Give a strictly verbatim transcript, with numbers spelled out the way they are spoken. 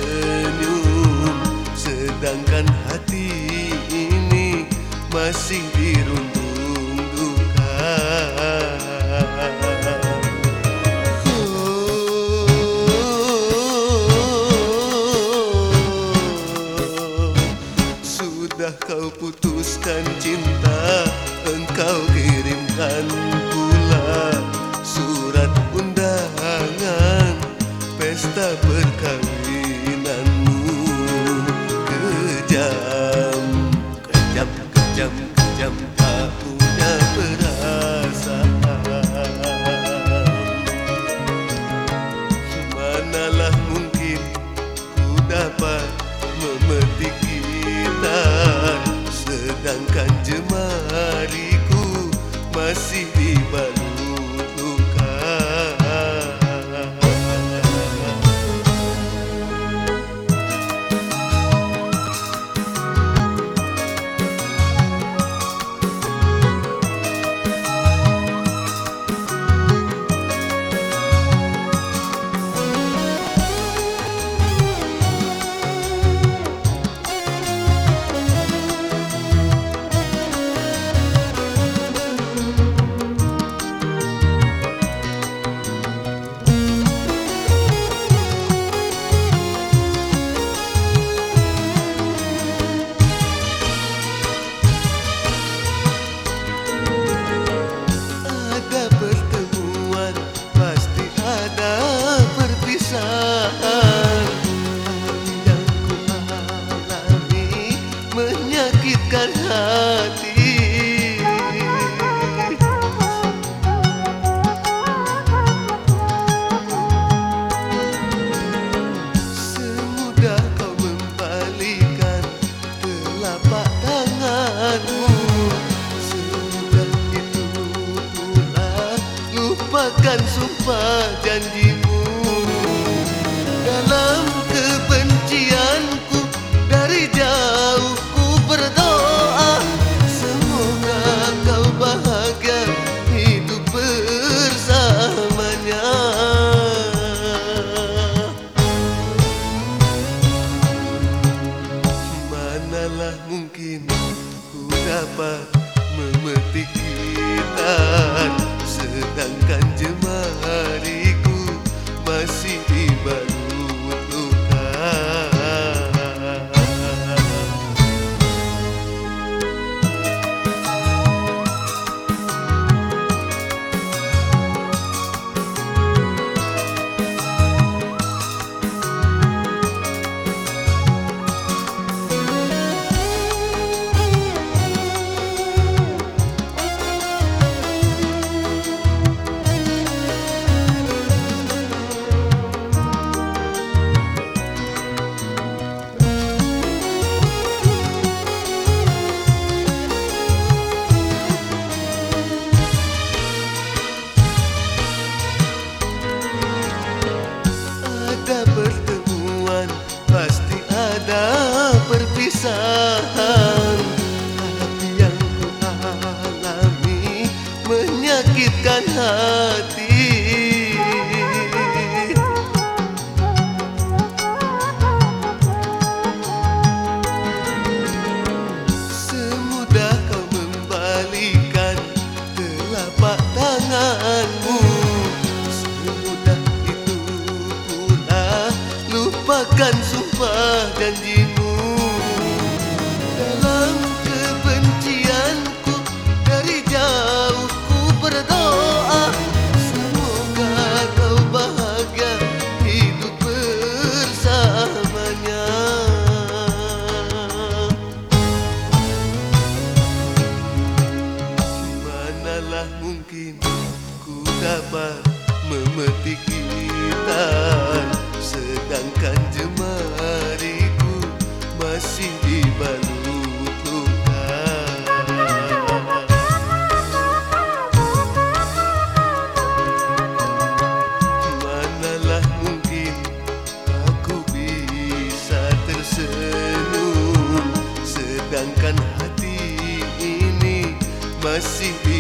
tersenyum, sedangkan hati ini masih dirundung duka. Oh, sudah kau putuskan cinta, engkau kirimkan pula surat undangan pesta perkahwinanmu. Kejam, kejam, kejam, kejam, tak punya perasaan. Manalah mungkin ku dapat memetik gitar, sedangkan jemariku masih dibalut luka. Menyakitkan hati, semudah kau membalikan telapak tanganmu, semudah itu pula lupakan sumpah janjimu. Dalam kebencianku dari jauh berdoa, semoga kau bahagia hidup bersamanya. Manalah mungkin ku dapat memetik gitar, sedangkan jemariku masih dibalut luka. Ada pertemuan, pasti ada perpisahan. Tapi yang ku alami menyakitkan hati. Semudah kau membalikan telapak tanganmu, lupakan sumpah janjimu. Dalam kebencianku dari jauh ku berdoa, semoga kau bahagia hidup bersamanya. Manalah mungkin ku dapat memetik gitar, sedangkan jemariku masih dibalut luka. Manalah mungkin aku bisa tersenyum, sedangkan hati ini masih di